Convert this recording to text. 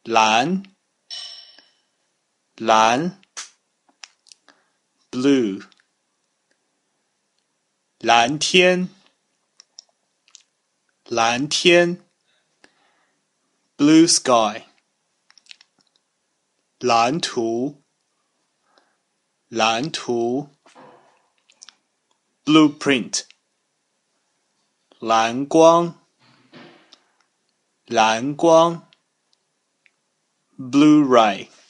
蓝蓝 blue 蓝天蓝天 blue sky 蓝图蓝图 blueprint 蓝光蓝光 Blu-ray